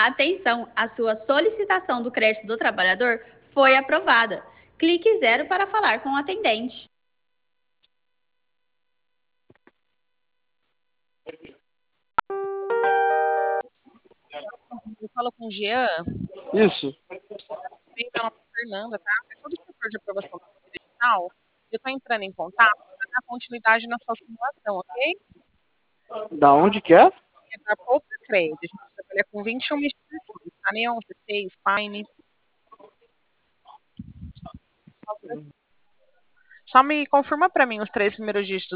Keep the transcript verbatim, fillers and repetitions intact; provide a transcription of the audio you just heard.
Atenção, a sua solicitação do crédito do trabalhador foi aprovada. Clique zero para falar com o atendente. Eu falo com o Jean. Isso. Bem, meu nome é Fernanda, tá? Eu sou do setor de aprovação do digital. Eu estou entrando em contato para dar continuidade na sua simulação, ok? Da onde que é? É da Poupa Crédito. A gente trabalha com vinte e uma instituições, tá? Neon, C seis, Pine. Só me confirma para mim os três primeiros dígitos